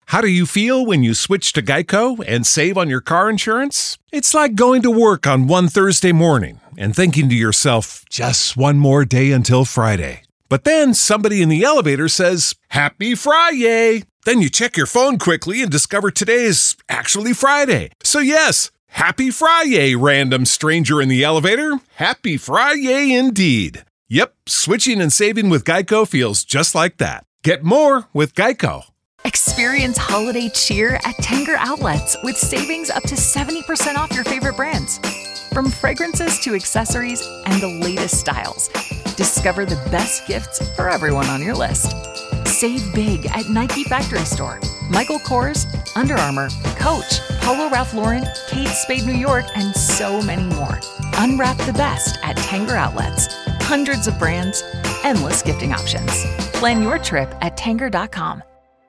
How do you feel when you switch to Geico and save on your car insurance? It's like going to work on one Thursday morning and thinking to yourself, just one more day until Friday. But then somebody in the elevator says, Happy Friday! Then you check your phone quickly and discover today is actually Friday. So yes, Happy Friday, random stranger in the elevator. Happy Friday indeed. Yep, switching and saving with Geico feels just like that. Get more with Geico. Experience holiday cheer at Tanger Outlets with savings up to 70% off your favorite brands. From fragrances to accessories and the latest styles, discover the best gifts for everyone on your list. Save big at Nike Factory Store, Michael Kors, Under Armour, Coach, Polo Ralph Lauren, Kate Spade New York, and so many more. Unwrap the best at Tanger Outlets. Hundreds of brands, endless gifting options. Plan your trip at Tanger.com.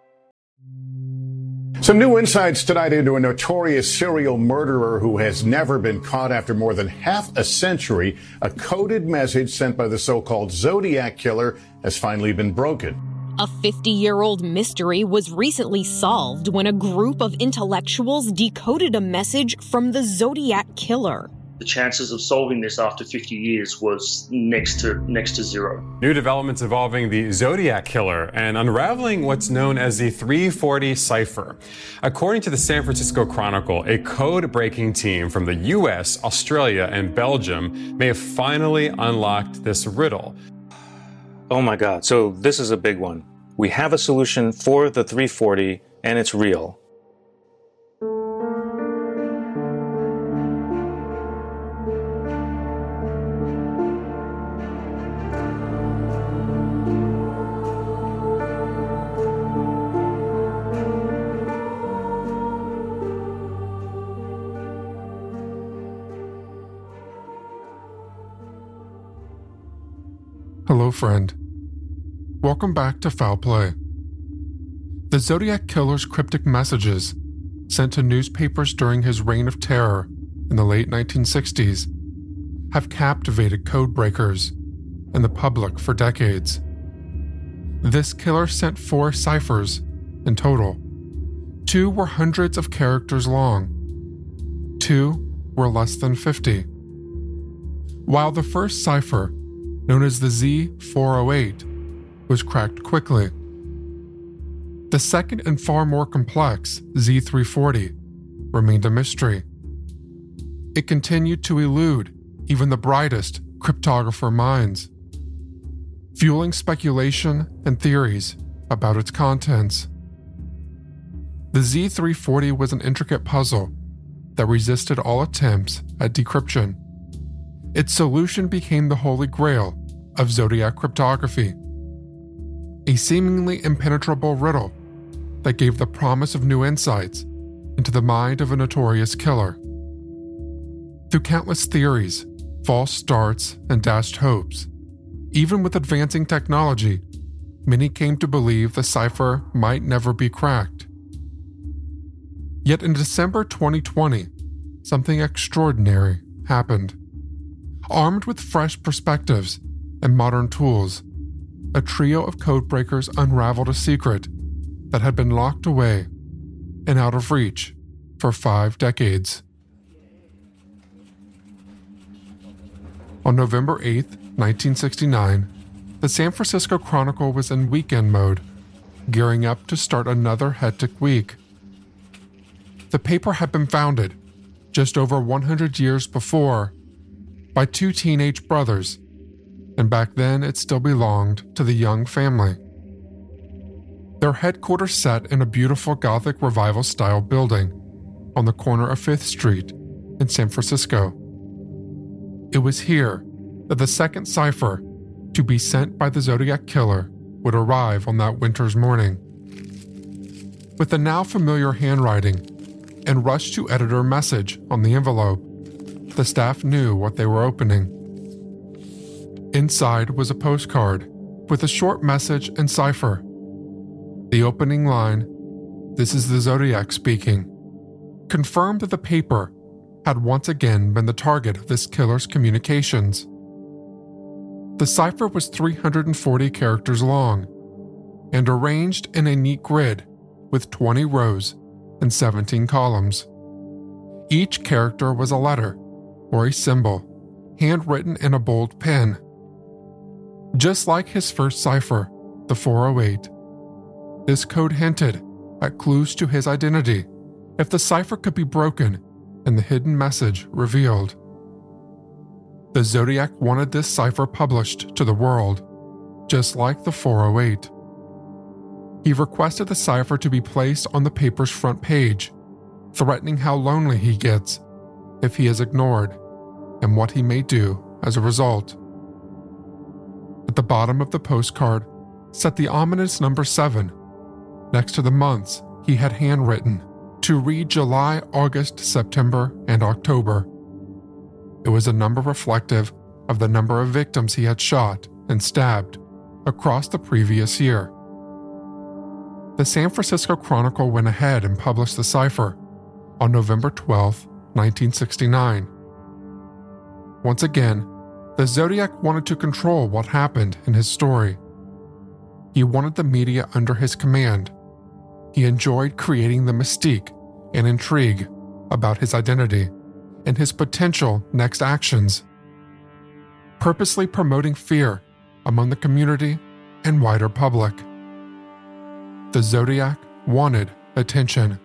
Some new insights tonight into a notorious serial murderer who has never been caught after more than half a century. A coded message sent by the so-called Zodiac Killer has finally been broken. A 50-year-old mystery was recently solved when a group of intellectuals decoded a message from the Zodiac Killer. The chances of solving this after 50 years was next to zero. New developments involving the Zodiac Killer and unraveling what's known as the 340 cipher. According to the San Francisco Chronicle, a code-breaking team from the US, Australia, and Belgium may have finally unlocked this riddle. Oh my God, so this is a big one. We have a solution for the 340, and it's real. Hello, friend. Welcome back to Foul Play. The Zodiac Killer's cryptic messages, sent to newspapers during his reign of terror in the late 1960s, have captivated code breakers and the public for decades. This killer sent 4 ciphers in total. 2 were hundreds of characters long. 2 were less than 50. While the first cipher, known as the Z408, was cracked quickly, the second and far more complex Z340 remained a mystery. It continued to elude even the brightest cryptographer minds, fueling speculation and theories about its contents. The Z340 was an intricate puzzle that resisted all attempts at decryption. Its solution became the holy grail of Zodiac cryptography, a seemingly impenetrable riddle that gave the promise of new insights into the mind of a notorious killer. Through countless theories, false starts, and dashed hopes, even with advancing technology, many came to believe the cipher might never be cracked. Yet in December 2020, something extraordinary happened. Armed with fresh perspectives and modern tools, a trio of codebreakers unraveled a secret that had been locked away and out of reach for 5 decades. On November 8, 1969, the San Francisco Chronicle was in weekend mode, gearing up to start another hectic week. The paper had been founded just over 100 years before by 2 teenage brothers, and back then it still belonged to the Young family. Their headquarters sat in a beautiful Gothic Revival-style building on the corner of 5th Street in San Francisco. It was here that the second cipher to be sent by the Zodiac Killer would arrive on that winter's morning. With the now familiar handwriting and rush-to-editor message on the envelope, the staff knew what they were opening. Inside was a postcard with a short message and cipher. The opening line, "This is the Zodiac speaking," confirmed that the paper had once again been the target of this killer's communications. The cipher was 340 characters long and arranged in a neat grid with 20 rows and 17 columns. Each character was a letter or a symbol, handwritten in a bold pen. Just like his first cipher, the 408, this code hinted at clues to his identity if the cipher could be broken and the hidden message revealed. The Zodiac wanted this cipher published to the world, just like the 408. He requested the cipher to be placed on the paper's front page, threatening how lonely he gets if he is ignored and what he may do as a result. At the bottom of the postcard sat the ominous number 7, next to the months he had handwritten to read July, August, September, and October. It was a number reflective of the number of victims he had shot and stabbed across the previous year. The San Francisco Chronicle went ahead and published the cipher on November 12, 1969. Once again, the Zodiac wanted to control what happened in his story. He wanted the media under his command. He enjoyed creating the mystique and intrigue about his identity and his potential next actions, purposely promoting fear among the community and wider public. The Zodiac wanted attention.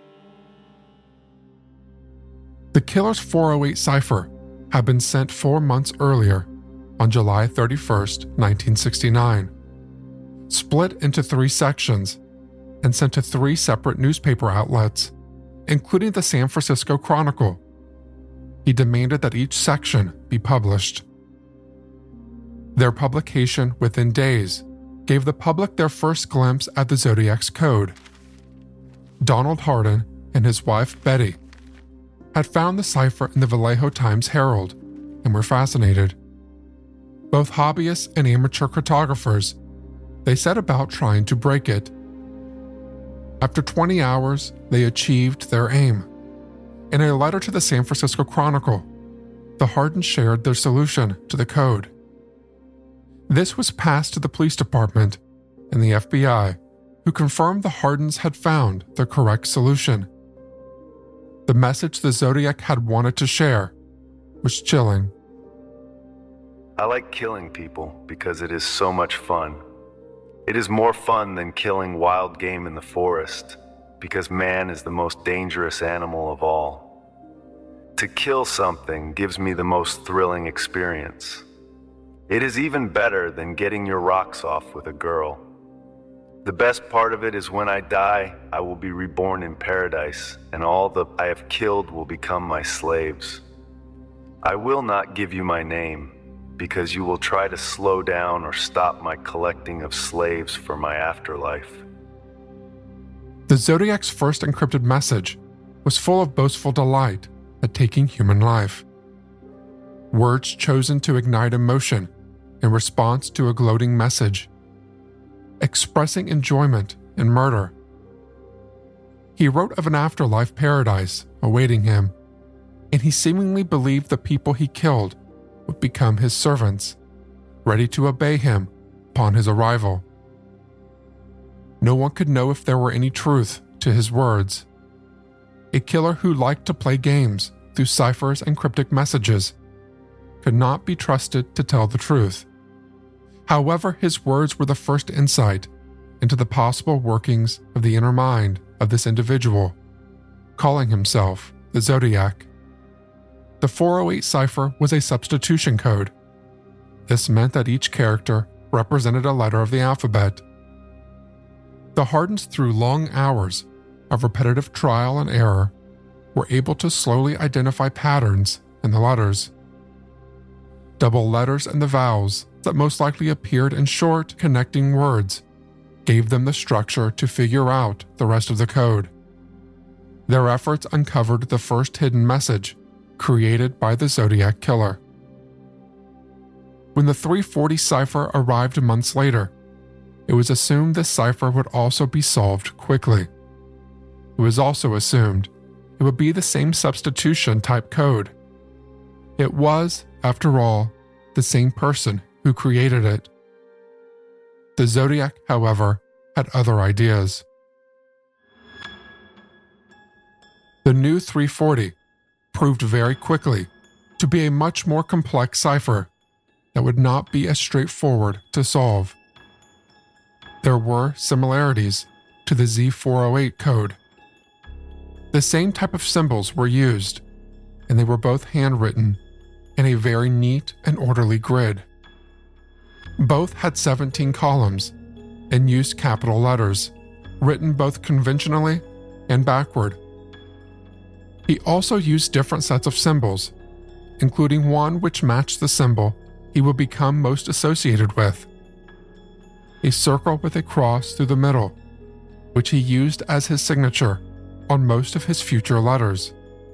The killer's 408 cipher had been sent 4 months earlier, on July 31, 1969, split into 3 sections and sent to 3 separate newspaper outlets, including the San Francisco Chronicle. He demanded that each section be published. Their publication within days gave the public their first glimpse at the Zodiac's code. Donald Hardin and his wife Betty had found the cipher in the Vallejo Times-Herald and were fascinated. Both hobbyists and amateur cartographers, they set about trying to break it. After 20 hours, they achieved their aim. In a letter to the San Francisco Chronicle, the Hardins shared their solution to the code. This was passed to the police department and the FBI, who confirmed the Hardins had found the correct solution. The message the Zodiac had wanted to share was chilling. I like killing people because it is so much fun. It is more fun than killing wild game in the forest, because man is the most dangerous animal of all. To kill something gives me the most thrilling experience. It is even better than getting your rocks off with a girl. The best part of it is when I die, I will be reborn in paradise, and all that I have killed will become my slaves. I will not give you my name, because you will try to slow down or stop my collecting of slaves for my afterlife. The Zodiac's first encrypted message was full of boastful delight at taking human life. Words chosen to ignite emotion in response to a gloating message, expressing enjoyment in murder. He wrote of an afterlife paradise awaiting him, and he seemingly believed the people he killed would become his servants, ready to obey him upon his arrival. No one could know if there were any truth to his words. A killer who liked to play games through ciphers and cryptic messages could not be trusted to tell the truth. However, his words were the first insight into the possible workings of the inner mind of this individual, calling himself the Zodiac. The 408 cipher was a substitution code. This meant that each character represented a letter of the alphabet. The Hardins, through long hours of repetitive trial and error, were able to slowly identify patterns in the letters. Double letters and the vowels that most likely appeared in short, connecting words gave them the structure to figure out the rest of the code. Their efforts uncovered the first hidden message created by the Zodiac Killer. When the 340 cipher arrived months later, it was assumed this cipher would also be solved quickly. It was also assumed it would be the same substitution type code. It was, after all, the same person who created it. The Zodiac, however, had other ideas. new 340 proved very quickly to be a much more complex cipher that would not be as straightforward to solve. There were similarities to the Z408 code. The same type of symbols were used, and they were both handwritten in a very neat and orderly grid. Both had 17 columns and used capital letters, written both conventionally and backward. He also used different sets of symbols, including one which matched the symbol he would become most associated with, a circle with a cross through the middle, which he used as his signature on most of his future letters.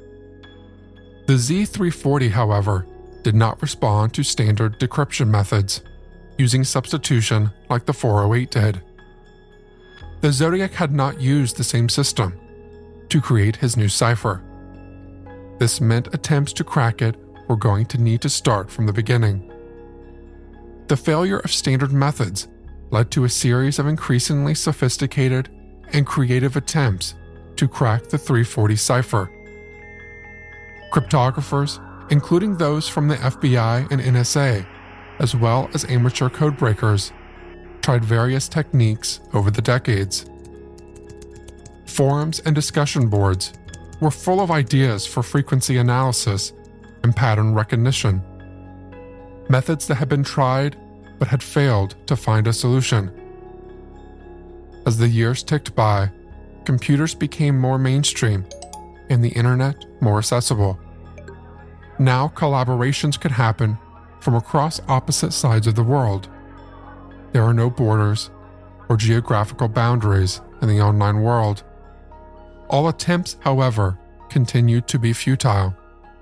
The Z340, however, did not respond to standard decryption methods, using substitution like the 408 did. The Zodiac had not used the same system to create his new cipher. This meant attempts to crack it were going to need to start from the beginning. The failure of standard methods led to a series of increasingly sophisticated and creative attempts to crack the 340 cipher. Cryptographers, including those from the FBI and NSA, as well as amateur codebreakers, tried various techniques over the decades. Forums and discussion boards were full of ideas for frequency analysis and pattern recognition, methods that had been tried but had failed to find a solution. As the years ticked by, computers became more mainstream and the internet more accessible. Now collaborations could happen from across opposite sides of the world. There are no borders or geographical boundaries in the online world. All attempts, however, continued to be futile.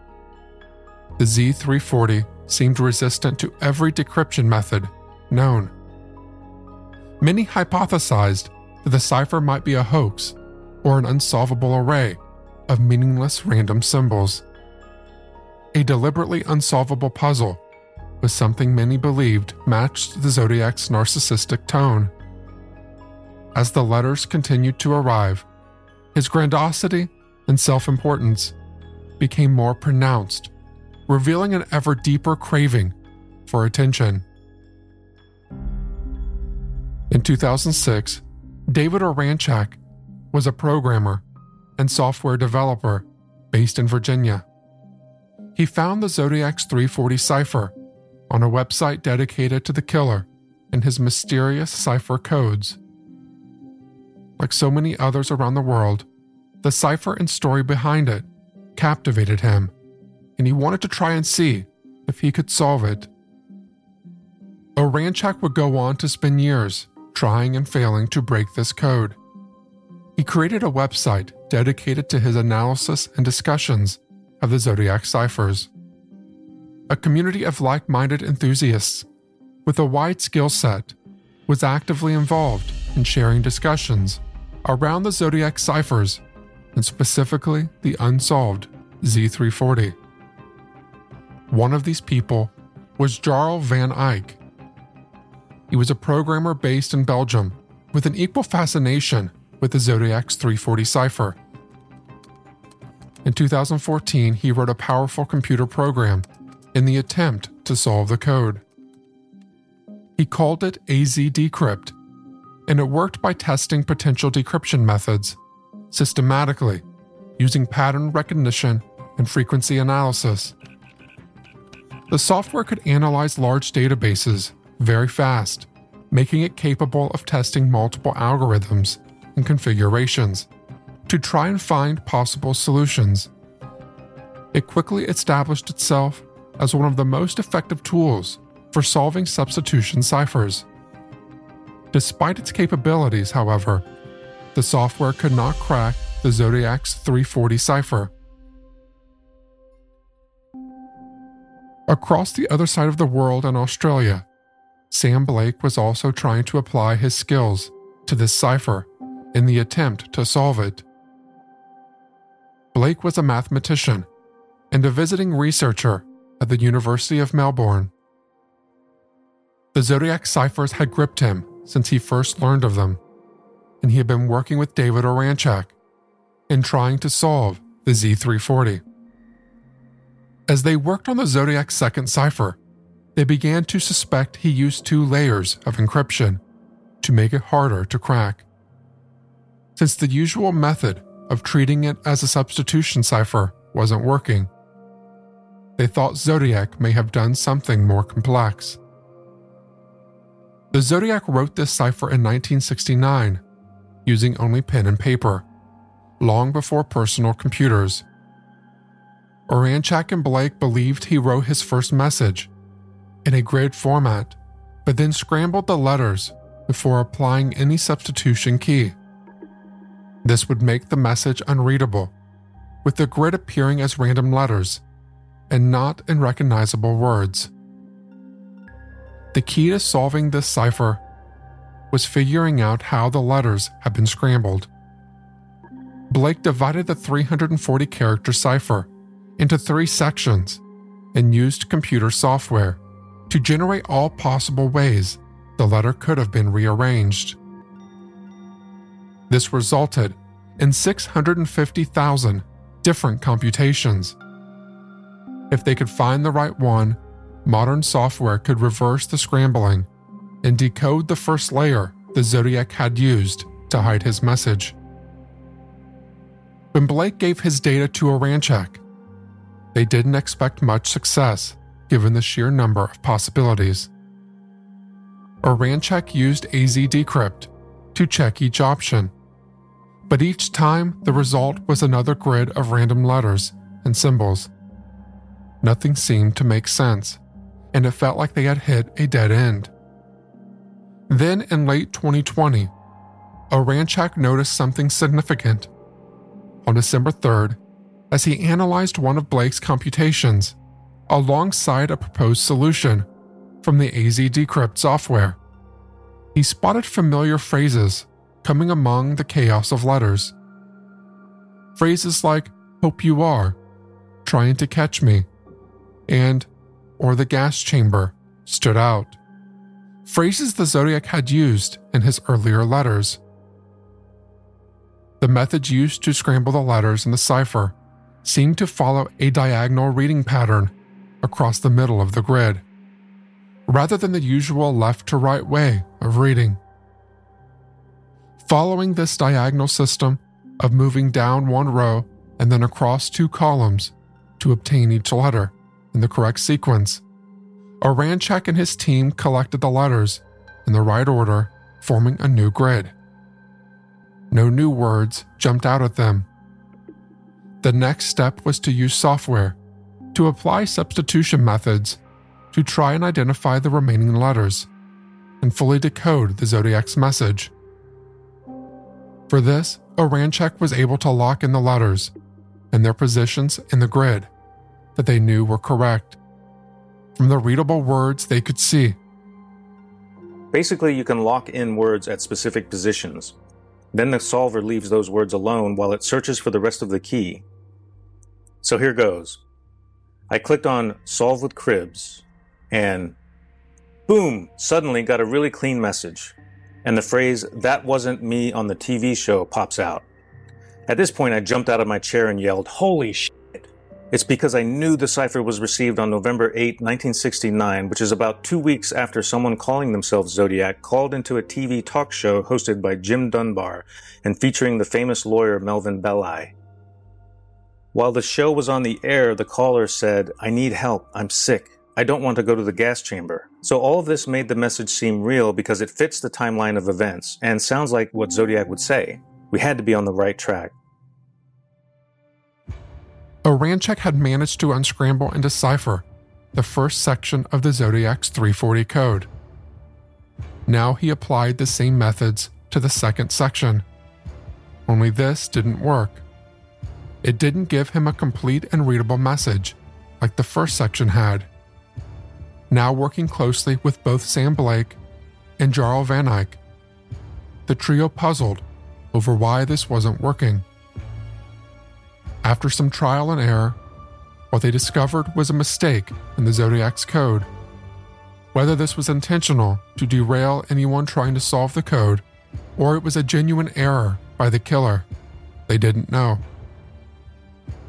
The Z340 seemed resistant to every decryption method known. Many hypothesized that the cipher might be a hoax or an unsolvable array of meaningless random symbols. A deliberately unsolvable puzzle was something many believed matched the Zodiac's narcissistic tone. As the letters continued to arrive, his grandiosity and self-importance became more pronounced, revealing an ever deeper craving for attention. In 2006, David Oranchak was a programmer and software developer based in Virginia. He found the Zodiac's 340 cipher on a website dedicated to the killer and his mysterious cipher codes. Like so many others around the world, the cipher and story behind it captivated him, and he wanted to try and see if he could solve it. Oranchak would go on to spend years trying and failing to break this code. He created a website dedicated to his analysis and discussions of the Zodiac ciphers. A community of like-minded enthusiasts with a wide skill set was actively involved in sharing discussions around the Zodiac ciphers and specifically the unsolved Z340. One of these people was Jarl van Eyck. He was a programmer based in Belgium with an equal fascination with the Zodiac's 340 cipher. In 2014, he wrote a powerful computer program in the attempt to solve the code. He called it AZ Decrypt, and it worked by testing potential decryption methods systematically using pattern recognition and frequency analysis. The software could analyze large databases very fast, making it capable of testing multiple algorithms and configurations to try and find possible solutions. It quickly established itself as one of the most effective tools for solving substitution ciphers. Despite its capabilities, however, the software could not crack the Zodiac's 340 cipher. Across the other side of the world in Australia, Sam Blake was also trying to apply his skills to this cipher in the attempt to solve it. Blake was a mathematician and a visiting researcher at the University of Melbourne. The Zodiac ciphers had gripped him since he first learned of them, and he had been working with David Oranchak in trying to solve the Z340. As they worked on the Zodiac's second cipher, they began to suspect he used 2 layers of encryption to make it harder to crack. Since the usual method of treating it as a substitution cipher wasn't working, they thought Zodiac may have done something more complex. The Zodiac wrote this cipher in 1969, using only pen and paper, long before personal computers. Oranchak and Blake believed he wrote his first message in a grid format, but then scrambled the letters before applying any substitution key. This would make the message unreadable, with the grid appearing as random letters and not in recognizable words. The key to solving this cipher was figuring out how the letters had been scrambled. Blake divided the 340-character cipher into 3 sections and used computer software to generate all possible ways the letter could have been rearranged. This resulted in 650,000 different computations. If they could find the right one, modern software could reverse the scrambling and decode the first layer the Zodiac had used to hide his message. When Blake gave his data to Oranchak, they didn't expect much success given the sheer number of possibilities. Oranchak used AZ Decrypt to check each option, but each time the result was another grid of random letters and symbols. Nothing seemed to make sense, and it felt like they had hit a dead end. Then in late 2020, Oranchak noticed something significant. On December 3rd, as he analyzed one of Blake's computations alongside a proposed solution from the AZ Decrypt software, he spotted familiar phrases coming among the chaos of letters. Phrases like, "Hope you are," "Trying to catch me," and "or the gas chamber" stood out. Phrases the Zodiac had used in his earlier letters. The methods used to scramble the letters in the cipher seemed to follow a diagonal reading pattern across the middle of the grid, rather than the usual left-to-right way of reading. Following this diagonal system of moving down one row and then across 2 columns to obtain each letter in the correct sequence, Oranchak and his team collected the letters in the right order, forming a new grid. No new words jumped out at them. The next step was to use software to apply substitution methods to try and identify the remaining letters and fully decode the Zodiac's message. For this, Oranchak was able to lock in the letters and their positions in the grid that they knew were correct from the readable words they could see. Basically, you can lock in words at specific positions. Then the solver leaves those words alone while it searches for the rest of the key. So here goes. I clicked on Solve with Cribs, and boom, suddenly got a really clean message. And the phrase, "That wasn't me on the TV show," pops out. At this point, I jumped out of my chair and yelled, "Holy shit!" It's because I knew the cipher was received on November 8, 1969, which is about 2 weeks after someone calling themselves Zodiac called into a TV talk show hosted by Jim Dunbar and featuring the famous lawyer Melvin Belli. While the show was on the air, the caller said, "I need help, I'm sick, I don't want to go to the gas chamber." So all of this made the message seem real because it fits the timeline of events and sounds like what Zodiac would say. We had to be on the right track. Oranchak had managed to unscramble and decipher the first section of the Zodiac's 340 code. Now he applied the same methods to the second section. Only this didn't work. It didn't give him a complete and readable message like the first section had. Now working closely with both Sam Blake and Jarl Van Eyck, the trio puzzled over why this wasn't working. After some trial and error, what they discovered was a mistake in the Zodiac's code. Whether this was intentional to derail anyone trying to solve the code, or it was a genuine error by the killer, they didn't know.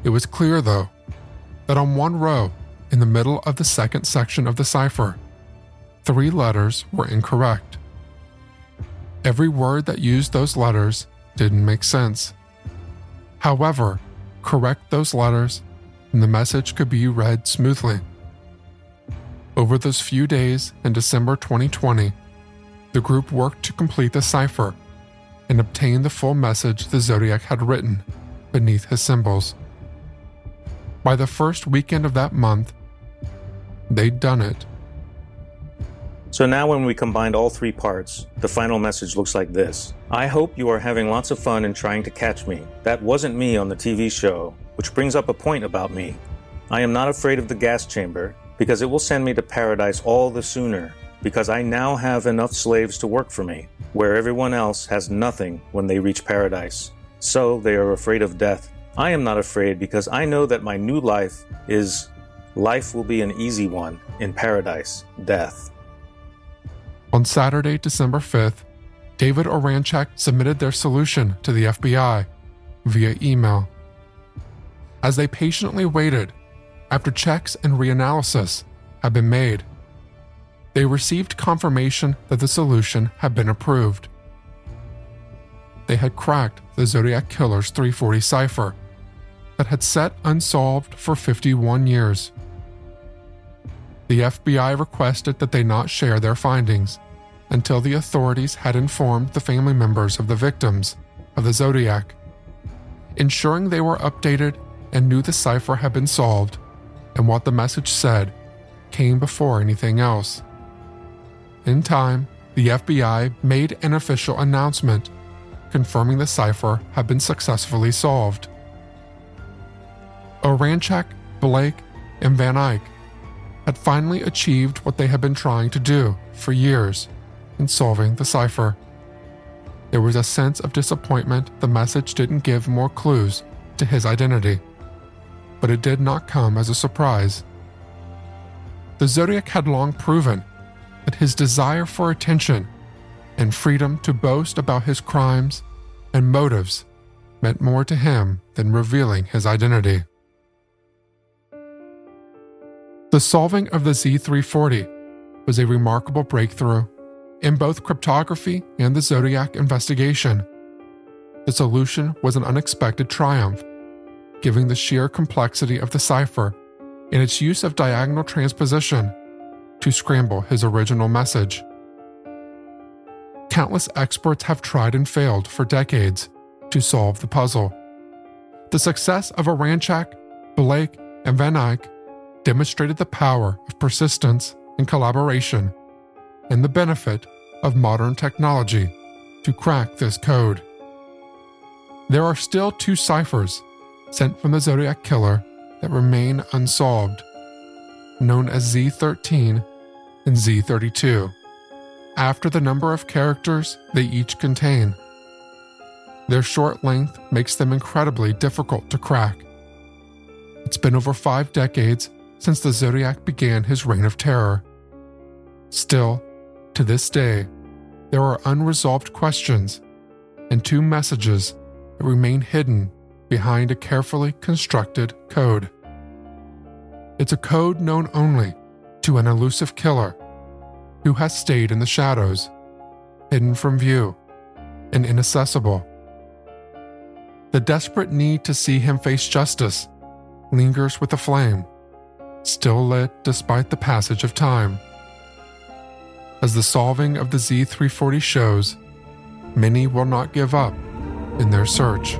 It was clear, though, that on one row, in the middle of the second section of the cipher, 3 letters were incorrect. Every word that used those letters didn't make sense. However, correct those letters and the message could be read smoothly. Over those few days in December 2020, the group worked to complete the cipher and obtain the full message the Zodiac had written beneath his symbols. By the first weekend of that month, they'd done it. So now when we combined all 3 parts, the final message looks like this. I hope you are having lots of fun in trying to catch me. That wasn't me on the TV show, which brings up a point about me. I am not afraid of the gas chamber because it will send me to paradise all the sooner, because I now have enough slaves to work for me, where everyone else has nothing when they reach paradise. So they are afraid of death. I am not afraid because I know that my new life will be an easy one in paradise, death. On Saturday, December 5th, David Oranchak submitted their solution to the FBI via email. As they patiently waited, after checks and reanalysis had been made, they received confirmation that the solution had been approved. They had cracked the Zodiac Killer's 340 cipher that had sat unsolved for 51 years. The FBI requested that they not share their findings until the authorities had informed the family members of the victims of the Zodiac, ensuring they were updated and knew the cipher had been solved and what the message said came before anything else. In time, the FBI made an official announcement confirming the cipher had been successfully solved. Oranchak, Blake, and Van Eyck had finally achieved what they had been trying to do for years in solving the cipher. There was a sense of disappointment the message didn't give more clues to his identity, but it did not come as a surprise. The Zodiac had long proven that his desire for attention and freedom to boast about his crimes and motives meant more to him than revealing his identity. The solving of the Z340 was a remarkable breakthrough in both cryptography and the Zodiac investigation. The solution was an unexpected triumph, given the sheer complexity of the cipher and its use of diagonal transposition to scramble his original message. Countless experts have tried and failed for decades to solve the puzzle. The success of Oranchak, Blake, and Van Eyck demonstrated the power of persistence and collaboration and the benefit of modern technology to crack this code. There are still 2 ciphers sent from the Zodiac Killer that remain unsolved, known as Z13 and Z32, after the number of characters they each contain. Their short length makes them incredibly difficult to crack. It's been over 5 decades since the Zodiac began his reign of terror. Still, to this day, there are unresolved questions and 2 messages that remain hidden behind a carefully constructed code. It's a code known only to an elusive killer who has stayed in the shadows, hidden from view, and inaccessible. The desperate need to see him face justice lingers with a flame, still lit despite the passage of time. As the solving of the Z340 shows, many will not give up in their search.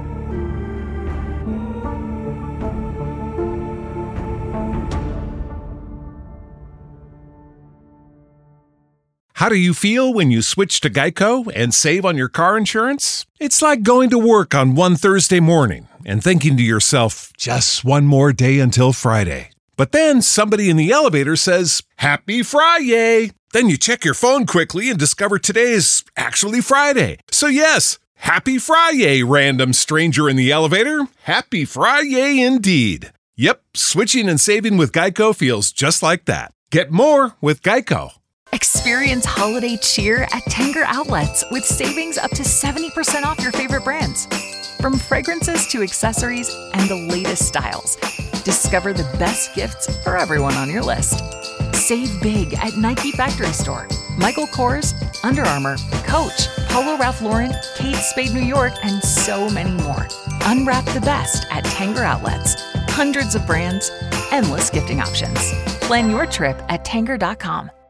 How do you feel when you switch to Geico and save on your car insurance? It's like going to work on one Thursday morning and thinking to yourself, just one more day until Friday. But then somebody in the elevator says, "Happy Friday!" Then you check your phone quickly and discover today is actually Friday. So yes, Happy Friday, random stranger in the elevator. Happy Friday indeed. Yep, switching and saving with Geico feels just like that. Get more with Geico. Experience holiday cheer at Tanger Outlets with savings up to 70% off your favorite brands. From fragrances to accessories and the latest styles, discover the best gifts for everyone on your list. Save big at Nike Factory Store, Michael Kors, Under Armour, Coach, Polo Ralph Lauren, Kate Spade New York, and so many more. Unwrap the best at Tanger Outlets. Hundreds of brands, endless gifting options. Plan your trip at Tanger.com.